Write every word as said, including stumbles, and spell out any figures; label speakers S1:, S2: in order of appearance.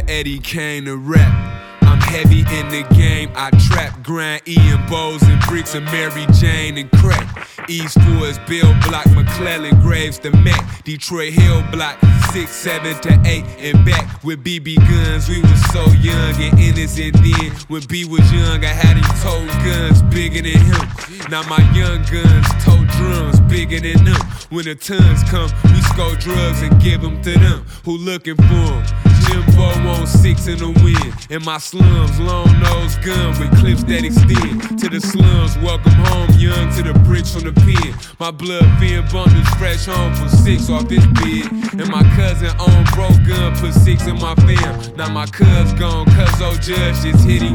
S1: Eddie Kane to rap. I'm heavy in the game, I trap, grind, Ian Bowes and bricks and Mary Jane and crack. East Forest, Bill Block, McClellan, Graves, the Mac, Detroit Hill Block, six, seven to eight and back with B B guns. We was so young and innocent then. When B was young, I had him told guns bigger than him. Now my young guns told drums bigger than them. When the tons come, we score drugs and give them to them who looking for them. Jimbo on six in the wind. In my slums, long nose gun with clips that extend to the slums. Welcome home, young to the bricks from the pen. My blood fin bundles fresh home from six off this bed. And my cousin on bro gun put six in my fam. Now my cuz gone, cuz old judge just hit him.